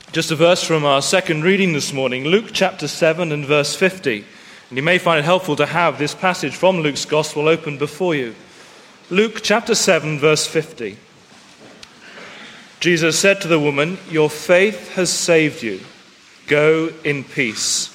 Just a verse from our second reading this morning, Luke chapter 7 and verse 50. And you may find it helpful to have this passage from Luke's Gospel open before you. Luke chapter 7, verse 50. Jesus said to the woman, "Your faith has saved you. Go in peace."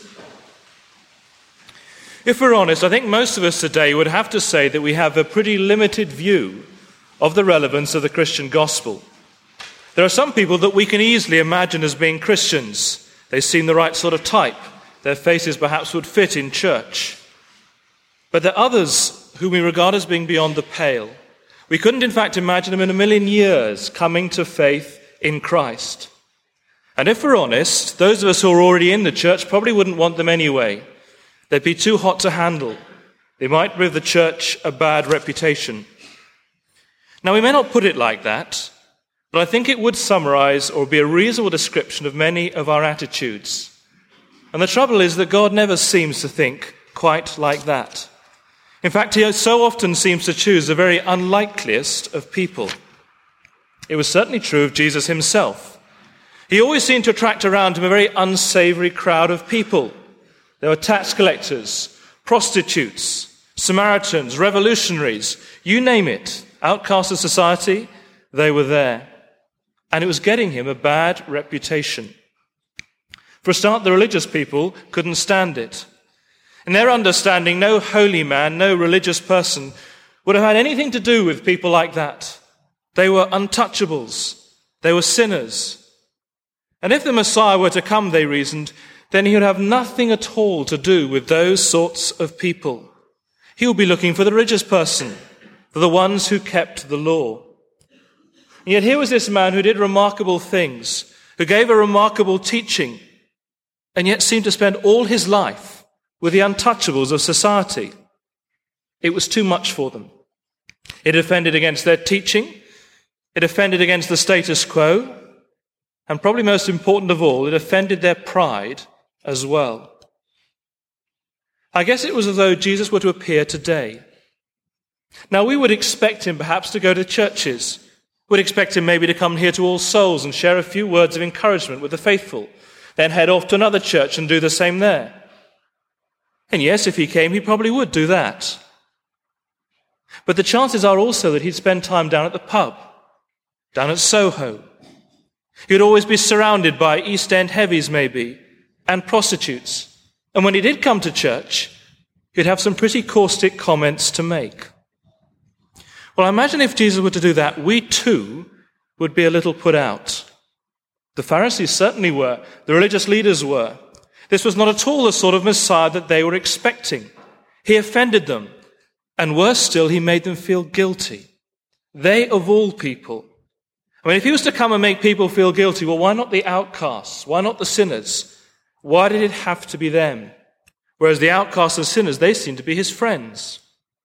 If we're honest, I think most of us today would have to say that we have a pretty limited view of the relevance of the Christian gospel. There are some people that we can easily imagine as being Christians. They seem the right sort of type. Their faces perhaps would fit in church. But there are others whom we regard as being beyond the pale. We couldn't in fact imagine them in a million years coming to faith in Christ. And if we're honest, those of us who are already in the church probably wouldn't want them anyway. They'd be too hot to handle. They might give the church a bad reputation. Now, we may not put it like that, but I think it would summarize or be a reasonable description of many of our attitudes. And the trouble is that God never seems to think quite like that. In fact, he so often seems to choose the very unlikeliest of people. It was certainly true of Jesus himself. He always seemed to attract around him a very unsavory crowd of people. There were tax collectors, prostitutes, Samaritans, revolutionaries, you name it, outcasts of society, they were there. And it was getting him a bad reputation. For a start, the religious people couldn't stand it. In their understanding, no holy man, no religious person would have had anything to do with people like that. They were untouchables. They were sinners. And if the Messiah were to come, they reasoned, then he would have nothing at all to do with those sorts of people. He would be looking for the religious person, for the ones who kept the law. And yet here was this man who did remarkable things, who gave a remarkable teaching, and yet seemed to spend all his life with the untouchables of society. It was too much for them. It offended against their teaching. It offended against the status quo. And probably most important of all, it offended their pride as well. I guess it was as though Jesus were to appear today. Now, we would expect him perhaps to go to churches. We'd expect him maybe to come here to All Souls and share a few words of encouragement with the faithful, then head off to another church and do the same there. And yes, if he came, he probably would do that. But the chances are also that he'd spend time down at the pub, down at Soho. He'd always be surrounded by East End heavies maybe, and prostitutes. And when he did come to church, he'd have some pretty caustic comments to make. Well, I imagine if Jesus were to do that, we too would be a little put out. The Pharisees certainly were. The religious leaders were. This was not at all the sort of Messiah that they were expecting. He offended them. And worse still, he made them feel guilty. They of all people. I mean, if he was to come and make people feel guilty, well, why not the outcasts? Why not the sinners? Why did it have to be them? Whereas the outcasts and sinners, they seemed to be his friends.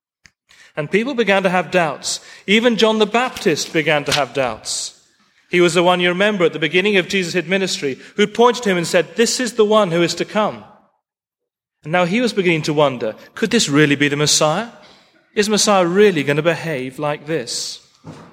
And people began to have doubts. Even John the Baptist began to have doubts. He was the one, you remember, at the beginning of Jesus' ministry, who pointed to him and said, "This is the one who is to come." And now he was beginning to wonder, could this really be the Messiah? Is Messiah really going to behave like this?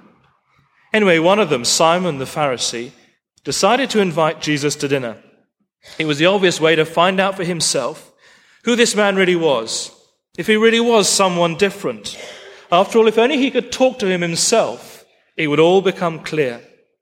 Anyway, one of them, Simon the Pharisee, decided to invite Jesus to dinner. It was the obvious way to find out for himself who this man really was, if he really was someone different. After all, if only he could talk to him himself, it would all become clear.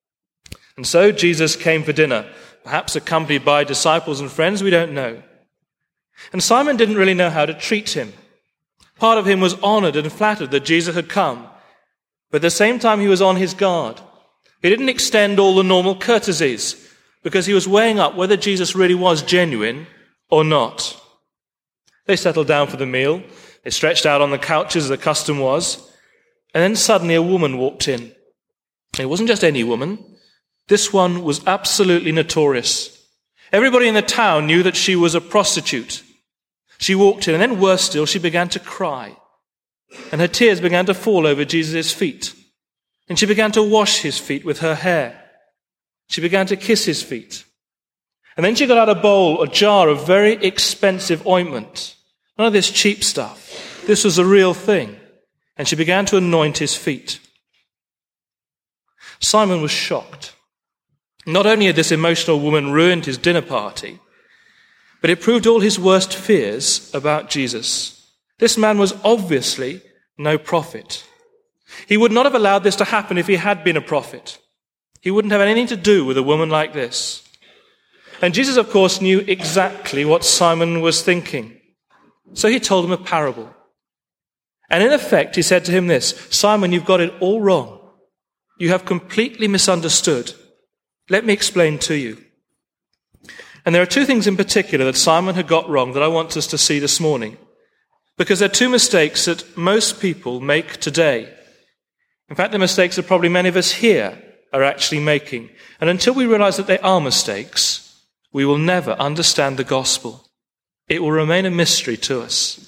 And so Jesus came for dinner, perhaps accompanied by disciples and friends, we don't know. And Simon didn't really know how to treat him. Part of him was honored and flattered that Jesus had come, but at the same time he was on his guard. He didn't extend all the normal courtesies because he was weighing up whether Jesus really was genuine or not. They settled down for the meal. They stretched out on the couches as the custom was. And then suddenly a woman walked in. It wasn't just any woman. This one was absolutely notorious. Everybody in the town knew that she was a prostitute. She walked in, and then worse still, she began to cry. And her tears began to fall over Jesus' feet. And she began to wash his feet with her hair. She began to kiss his feet. And then she got out a jar of very expensive ointment. None of this cheap stuff. This was a real thing. And she began to anoint his feet. Simon was shocked. Not only had this emotional woman ruined his dinner party, but it proved all his worst fears about Jesus. This man was obviously no prophet. He would not have allowed this to happen if he had been a prophet. He wouldn't have anything to do with a woman like this. And Jesus, of course, knew exactly what Simon was thinking. So he told him a parable. And in effect, he said to him this: Simon, you've got it all wrong. You have completely misunderstood. Let me explain to you. And there are two things in particular that Simon had got wrong that I want us to see this morning, because they're two mistakes that most people make today. In fact, the mistakes that probably many of us here are actually making. And until we realize that they are mistakes, we will never understand the gospel. It will remain a mystery to us.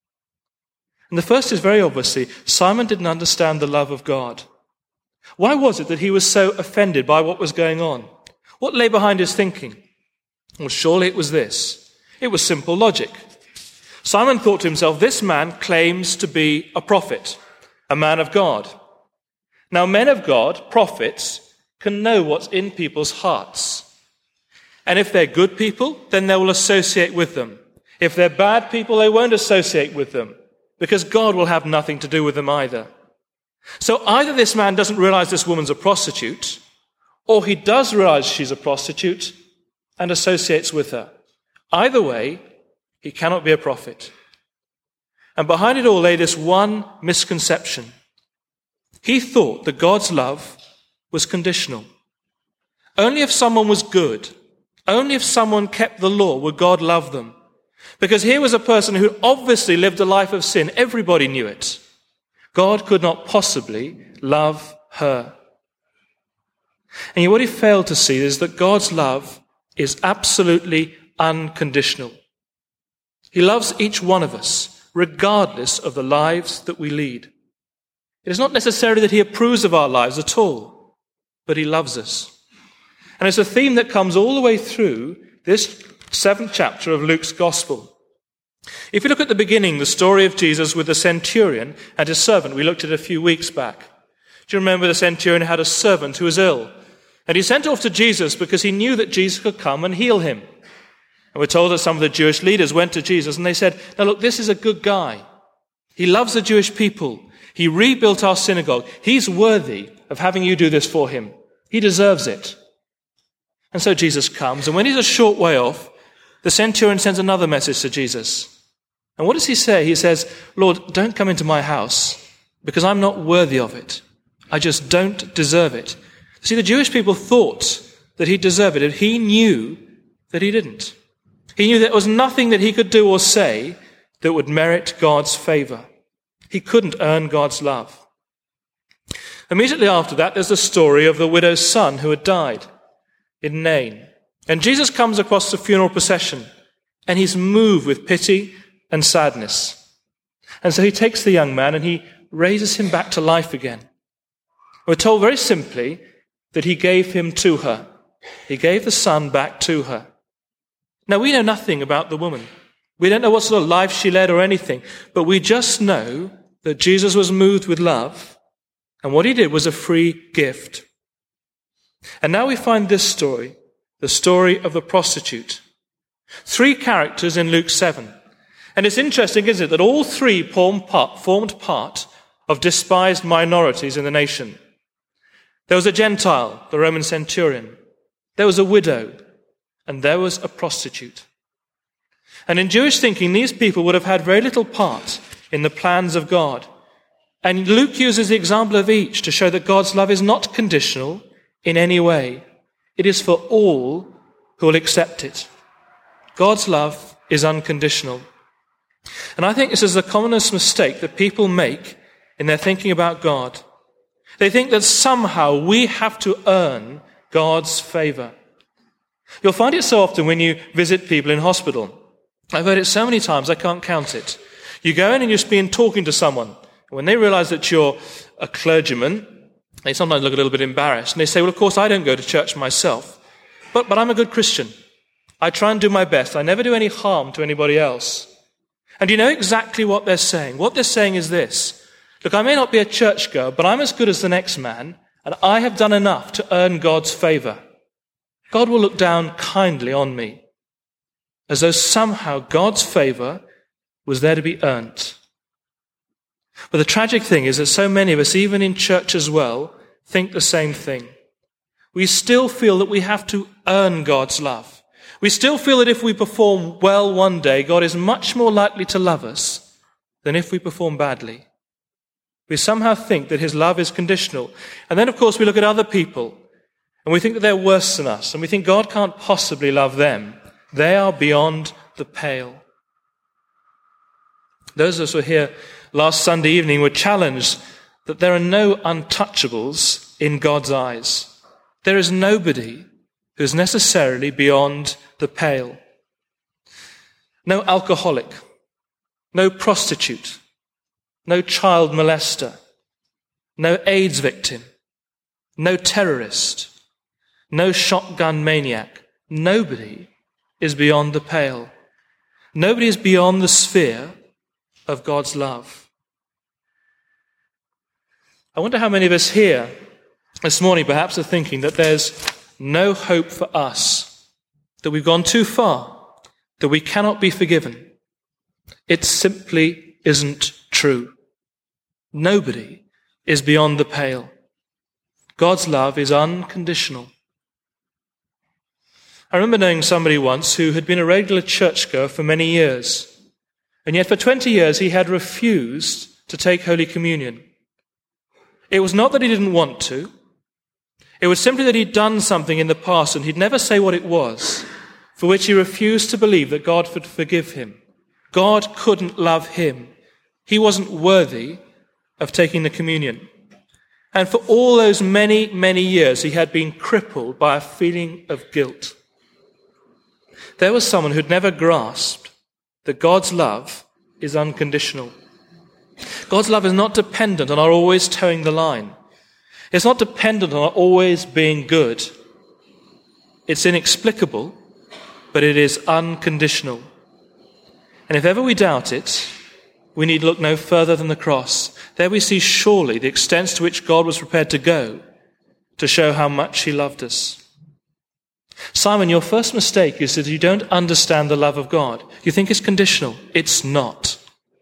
And the first is very obviously, Simon didn't understand the love of God. Why was it that he was so offended by what was going on? What lay behind his thinking? Well, surely it was this. It was simple logic. Simon thought to himself, this man claims to be a prophet, a man of God. Now, men of God, prophets, can know what's in people's hearts. And if they're good people, then they will associate with them. If they're bad people, they won't associate with them, because God will have nothing to do with them either. So either this man doesn't realize this woman's a prostitute, or he does realize she's a prostitute and associates with her. Either way, he cannot be a prophet. And behind it all lay this one misconception. He thought that God's love was conditional. Only if someone was good, only if someone kept the law would God love them. Because here was a person who obviously lived a life of sin. Everybody knew it. God could not possibly love her. And yet what he failed to see is that God's love is absolutely unconditional. He loves each one of us, regardless of the lives that we lead. It is not necessarily that he approves of our lives at all, but he loves us. And it's a theme that comes all the way through this 7th chapter of Luke's Gospel. If you look at the beginning, the story of Jesus with the centurion and his servant, we looked at it a few weeks back. Do you remember the centurion had a servant who was ill? And he sent off to Jesus because he knew that Jesus could come and heal him. And we're told that some of the Jewish leaders went to Jesus and they said, now look, this is a good guy. He loves the Jewish people. He rebuilt our synagogue. He's worthy of having you do this for him. He deserves it. And so Jesus comes, and when he's a short way off, the centurion sends another message to Jesus. And what does he say? He says, Lord, don't come into my house, because I'm not worthy of it. I just don't deserve it. See, the Jewish people thought that he deserved it, and he knew that he didn't. He knew there was nothing that he could do or say that would merit God's favor. He couldn't earn God's love. Immediately after that, there's the story of the widow's son who had died in Nain. And Jesus comes across the funeral procession, and he's moved with pity and sadness. And so he takes the young man and he raises him back to life again. We're told very simply that he gave him to her. He gave the son back to her. Now, we know nothing about the woman. We don't know what sort of life she led or anything, but we just know that Jesus was moved with love, and what he did was a free gift. And now we find this story, the story of the prostitute. 3 characters in Luke 7. And it's interesting, isn't it, that all 3 formed part of despised minorities in the nation. There was a Gentile, the Roman centurion. There was a widow, and there was a prostitute. And in Jewish thinking, these people would have had very little part in the plans of God. And Luke uses the example of each to show that God's love is not conditional in any way. It is for all who will accept it. God's love is unconditional. And I think this is the commonest mistake that people make in their thinking about God. They think that somehow we have to earn God's favor. You'll find it so often when you visit people in hospital. I've heard it so many times I can't count it. You go in and you're talking to someone. When they realize that you're a clergyman, they sometimes look a little bit embarrassed. And they say, well, of course, I don't go to church myself. But I'm a good Christian. I try and do my best. I never do any harm to anybody else. And you know exactly what they're saying. What they're saying is this. Look, I may not be a churchgoer, but I'm as good as the next man, and I have done enough to earn God's favor. God will look down kindly on me, as though somehow God's favor was there to be earned. But the tragic thing is that so many of us, even in church as well, think the same thing. We still feel that we have to earn God's love. We still feel that if we perform well one day, God is much more likely to love us than if we perform badly. We somehow think that his love is conditional. And then, of course, we look at other people and we think that they're worse than us, and we think God can't possibly love them. They are beyond the pale. Those of us who were here last Sunday evening were challenged that there are no untouchables in God's eyes. There is nobody who is necessarily beyond the pale. No alcoholic, no prostitute, no child molester, no AIDS victim, no terrorist, no shotgun maniac. Nobody is beyond the pale. Nobody is beyond the sphere of God's love. I wonder how many of us here this morning perhaps are thinking that there's no hope for us, that we've gone too far, that we cannot be forgiven. It simply isn't true. Nobody is beyond the pale. God's love is unconditional. I remember knowing somebody once who had been a regular churchgoer for many years, and yet for 20 years he had refused to take Holy Communion. It was not that he didn't want to. It was simply that he'd done something in the past, and he'd never say what it was, for which he refused to believe that God would forgive him. God couldn't love him. He wasn't worthy of taking the communion. And for all those many, many years, he had been crippled by a feeling of guilt. There was someone who'd never grasped that God's love is unconditional. God's love is not dependent on our always towing the line. It's not dependent on our always being good. It's inexplicable, but it is unconditional. And if ever we doubt it, we need look no further than the cross. There we see surely the extent to which God was prepared to go to show how much he loved us. Simon, your first mistake is that you don't understand the love of God. You think it's conditional. It's not.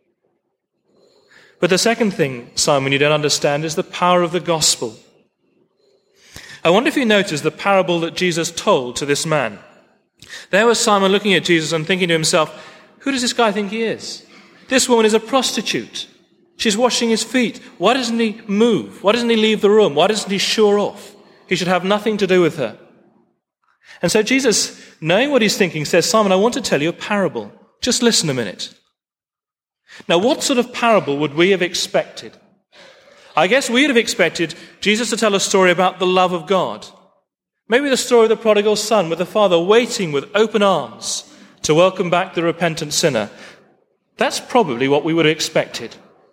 But the second thing, Simon, you don't understand is the power of the gospel. I wonder if you noticed the parable that Jesus told to this man. There was Simon looking at Jesus and thinking to himself, who does this guy think he is? This woman is a prostitute. She's washing his feet. Why doesn't he move? Why doesn't he leave the room? Why doesn't he shoo her off? He should have nothing to do with her. And so Jesus, knowing what he's thinking, says, Simon, I want to tell you a parable. Just listen a minute. Now, what sort of parable would we have expected? I guess we would have expected Jesus to tell a story about the love of God. Maybe the story of the prodigal son, with the father waiting with open arms to welcome back the repentant sinner. That's probably what we would have expected.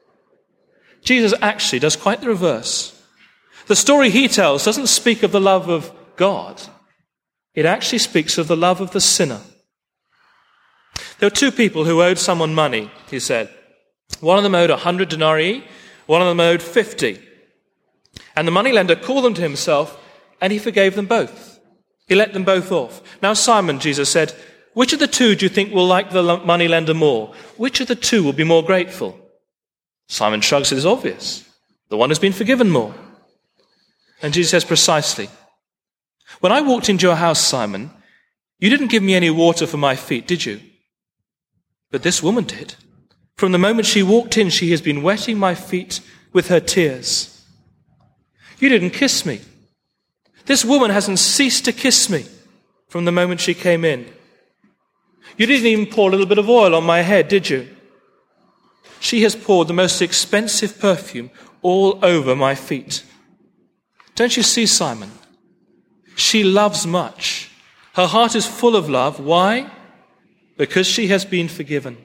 Jesus actually does quite the reverse. The story he tells doesn't speak of the love of God. It actually speaks of the love of the sinner. There were two people who owed someone money, he said. One of them owed 100 denarii, one of them owed 50. And the moneylender called them to himself, and he forgave them both. He let them both off. Now, Simon, Jesus said, which of the two do you think will like the moneylender more? Which of the two will be more grateful? Simon shrugs. It is obvious. The one who's been forgiven more. And Jesus says precisely, when I walked into your house, Simon, you didn't give me any water for my feet, did you? But this woman did. From the moment she walked in, she has been wetting my feet with her tears. You didn't kiss me. This woman hasn't ceased to kiss me from the moment she came in. You didn't even pour a little bit of oil on my head, did you? She has poured the most expensive perfume all over my feet. Don't you see, Simon? She loves much. Her heart is full of love. Why? Because she has been forgiven.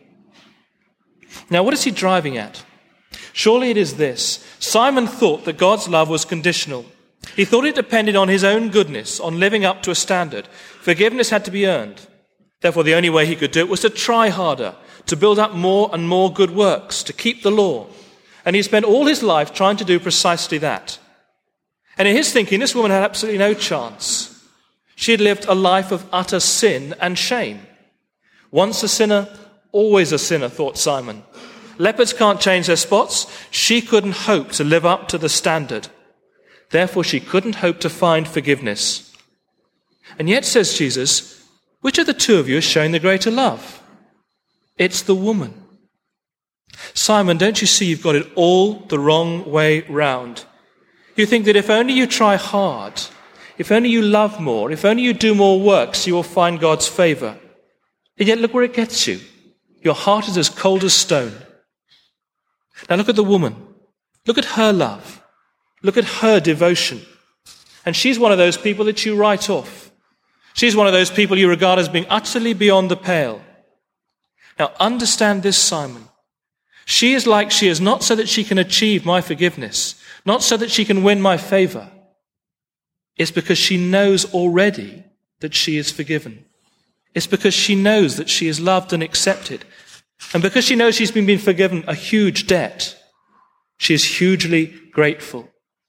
Now, what is he driving at? Surely it is this. Simon thought that God's love was conditional. He thought it depended on his own goodness, on living up to a standard. Forgiveness had to be earned. Therefore, the only way he could do it was to try harder, to build up more and more good works, to keep the law. And he spent all his life trying to do precisely that. And in his thinking, this woman had absolutely no chance. She had lived a life of utter sin and shame. Once a sinner, always a sinner, thought Simon. Leopards can't change their spots. She couldn't hope to live up to the standard. Therefore, she couldn't hope to find forgiveness. And yet, says Jesus, which of the two of you is showing the greater love? It's the woman. Simon, don't you see you've got it all the wrong way round? You think that if only you try hard, if only you love more, if only you do more works, you will find God's favor. And yet look where it gets you. Your heart is as cold as stone. Now look at the woman. Look at her love. Look at her devotion. And she's one of those people that you write off. She's one of those people you regard as being utterly beyond the pale. Now understand this, Simon. She is like she is not so that she can achieve my forgiveness, not so that she can win my favor. It's because she knows already that she is forgiven. It's because she knows that she is loved and accepted. And because she knows she's been forgiven a huge debt, she is hugely grateful.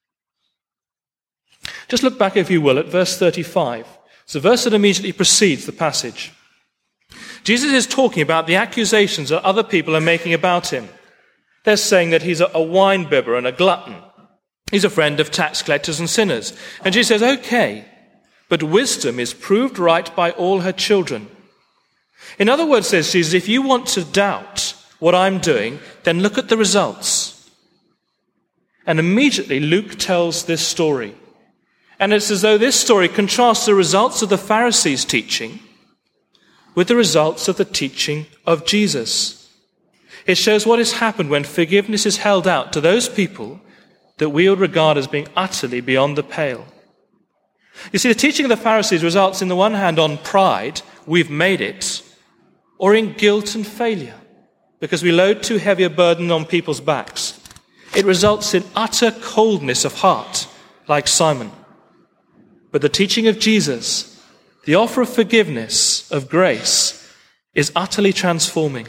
Just look back, if you will, at verse 35. It's the verse that immediately precedes the passage. Jesus is talking about the accusations that other people are making about him. They're saying that he's a wine bibber and a glutton. He's a friend of tax collectors and sinners. And Jesus says, okay, but wisdom is proved right by all her children. In other words, says Jesus, if you want to doubt what I'm doing, then look at the results. And immediately Luke tells this story. And it's as though this story contrasts the results of the Pharisees' teaching with the results of the teaching of Jesus. It shows what has happened when forgiveness is held out to those people that we would regard as being utterly beyond the pale. You see, the teaching of the Pharisees results, in the one hand, on pride, we've made it, or in guilt and failure, because we load too heavy a burden on people's backs. It results in utter coldness of heart, like Simon. But the teaching of Jesus, the offer of forgiveness, of grace, is utterly transforming.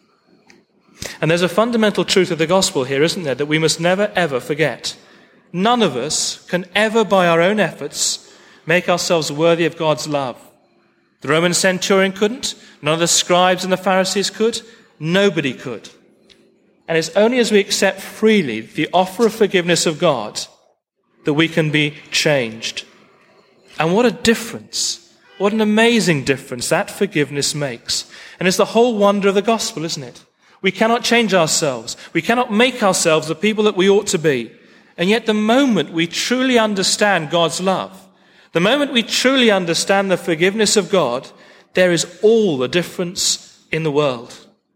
And there's a fundamental truth of the gospel here, isn't there, that we must never, ever forget. None of us can ever, by our own efforts, make ourselves worthy of God's love. The Roman centurion couldn't. None of the scribes and the Pharisees could. Nobody could. And it's only as we accept freely the offer of forgiveness of God that we can be changed. And what a difference. What an amazing difference that forgiveness makes. And it's the whole wonder of the gospel, isn't it? We cannot change ourselves. We cannot make ourselves the people that we ought to be. And yet the moment we truly understand God's love, the moment we truly understand the forgiveness of God, there is all the difference in the world.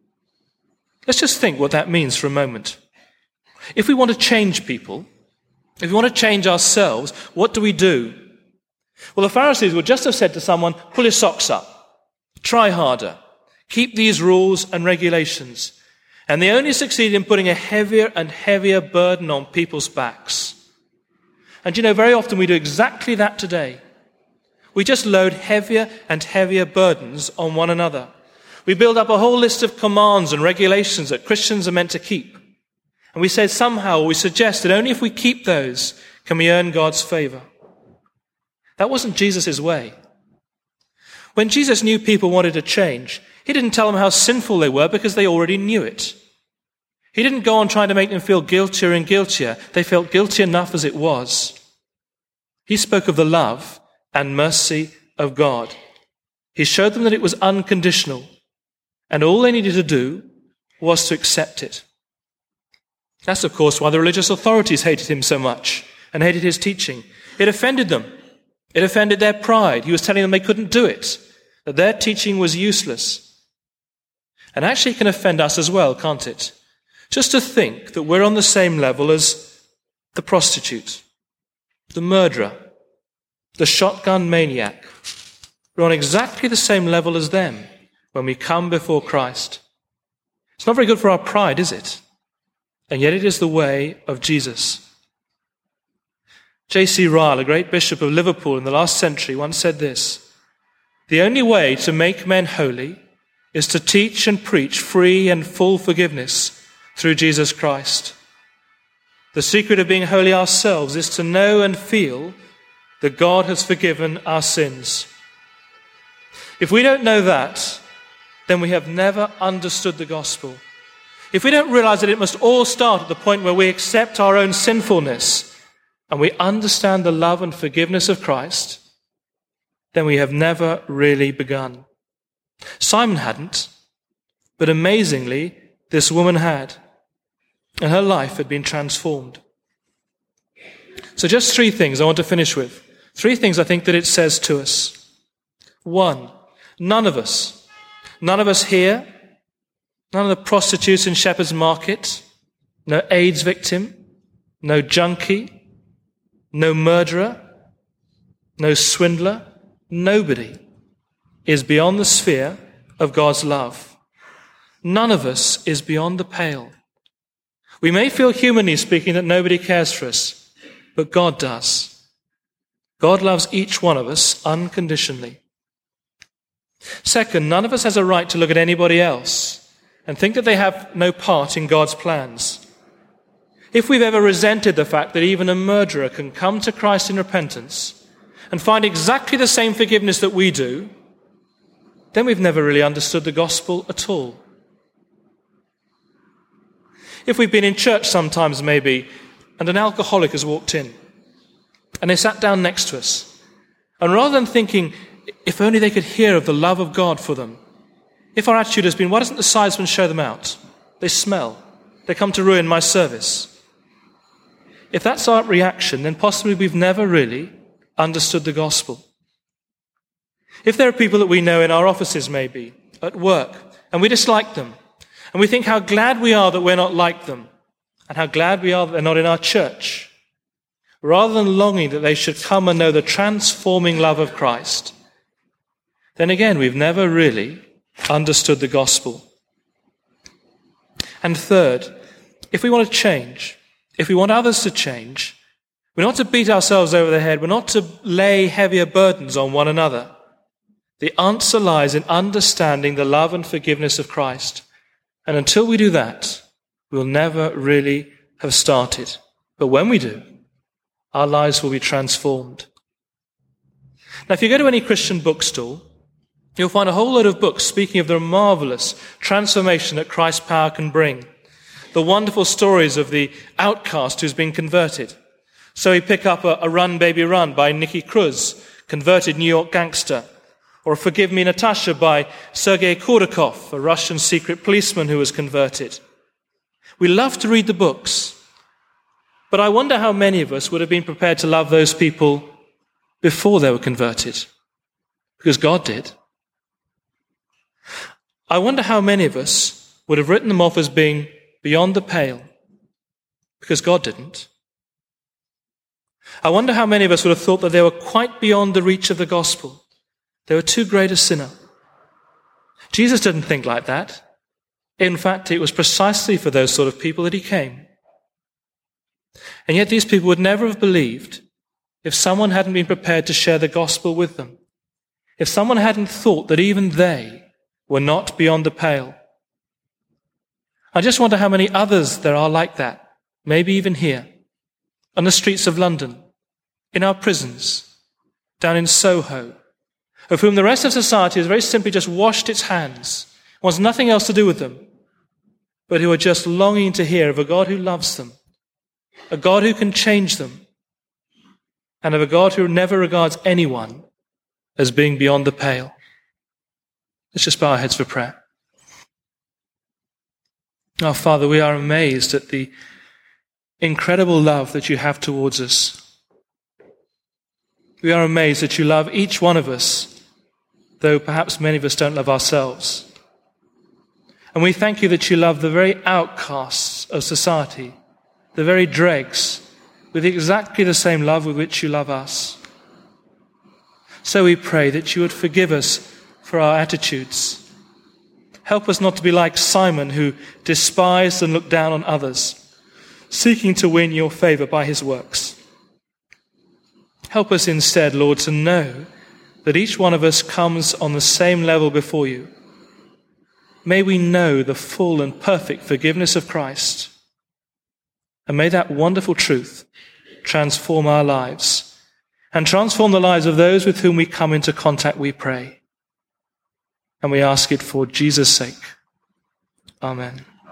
Let's just think what that means for a moment. If we want to change people, if we want to change ourselves, what do? Well, the Pharisees would just have said to someone, pull your socks up, try harder, keep these rules and regulations. And they only succeed in putting a heavier and heavier burden on people's backs. And very often we do exactly that today. We just load heavier and heavier burdens on one another. We build up a whole list of commands and regulations that Christians are meant to keep. And we say somehow, or we suggest that only if we keep those can we earn God's favor. That wasn't Jesus' way. When Jesus knew people wanted to change, he didn't tell them how sinful they were because they already knew it. He didn't go on trying to make them feel guiltier and guiltier. They felt guilty enough as it was. He spoke of the love and mercy of God. He showed them that it was unconditional, and all they needed to do was to accept it. That's, of course, why the religious authorities hated him so much and hated his teaching. It offended them. It offended their pride. He was telling them they couldn't do it, that their teaching was useless. And actually it can offend us as well, can't it? Just to think that we're on the same level as the prostitute, the murderer, the shotgun maniac. We're on exactly the same level as them when we come before Christ. It's not very good for our pride, is it? And yet it is the way of Jesus. J.C. Ryle, a great bishop of Liverpool in the last century, once said this: "The only way to make men holy is to teach and preach free and full forgiveness through Jesus Christ. The secret of being holy ourselves is to know and feel that God has forgiven our sins. If we don't know that, then we have never understood the gospel. If we don't realize that it must all start at the point where we accept our own sinfulness and we understand the love and forgiveness of Christ, then we have never really begun. Simon hadn't, but amazingly, this woman had, and her life had been transformed. So just 3 things I want to finish with. 3 things I think that it says to us. 1, none of us here, none of the prostitutes in Shepherd's Market, no AIDS victim, no junkie, no murderer, no swindler, nobody is beyond the sphere of God's love. None of us is beyond the pale. We may feel, humanly speaking, that nobody cares for us, but God does. God loves each one of us unconditionally. Second, none of us has a right to look at anybody else and think that they have no part in God's plans. If we've ever resented the fact that even a murderer can come to Christ in repentance and find exactly the same forgiveness that we do, then we've never really understood the gospel at all. If we've been in church sometimes maybe, and an alcoholic has walked in, and they sat down next to us, and rather than thinking, if only they could hear of the love of God for them, if our attitude has been, why doesn't the sidesman show them out? They smell. They come to ruin my service. If that's our reaction, then possibly we've never really understood the gospel. If there are people that we know in our offices maybe, at work, and we dislike them, and we think how glad we are that we're not like them, and how glad we are that they're not in our church, rather than longing that they should come and know the transforming love of Christ, then again, we've never really understood the gospel. And third, if we want to change, if we want others to change, we're not to beat ourselves over the head, we're not to lay heavier burdens on one another. The answer lies in understanding the love and forgiveness of Christ. And until we do that, we'll never really have started. But when we do, our lives will be transformed. Now, if you go to any Christian bookstall, you'll find a whole load of books speaking of the marvelous transformation that Christ's power can bring. The wonderful stories of the outcast who's been converted. So we pick up a Run Baby Run by Nicky Cruz, converted New York gangster. Or Forgive Me, Natasha by Sergei Kordakov, a Russian secret policeman who was converted. We love to read the books, but I wonder how many of us would have been prepared to love those people before they were converted, because God did. I wonder how many of us would have written them off as being beyond the pale, because God didn't. I wonder how many of us would have thought that they were quite beyond the reach of the gospel. They were too great a sinner. Jesus didn't think like that. In fact, it was precisely for those sort of people that he came. And yet these people would never have believed if someone hadn't been prepared to share the gospel with them. If someone hadn't thought that even they were not beyond the pale. I just wonder how many others there are like that, maybe even here, on the streets of London, in our prisons, down in Soho, of whom the rest of society has very simply just washed its hands, wants nothing else to do with them, but who are just longing to hear of a God who loves them, a God who can change them, and of a God who never regards anyone as being beyond the pale. Let's just bow our heads for prayer. Our Father, we are amazed at the incredible love that you have towards us. We are amazed that you love each one of us, though perhaps many of us don't love ourselves. And we thank you that you love the very outcasts of society, the very dregs, with exactly the same love with which you love us. So we pray that you would forgive us for our attitudes. Help us not to be like Simon, who despised and looked down on others, seeking to win your favor by his works. Help us instead, Lord, to know that each one of us comes on the same level before you. May we know the full and perfect forgiveness of Christ. And may that wonderful truth transform our lives. and transform the lives of those with whom we come into contact, we pray. And we ask it for Jesus' sake. Amen.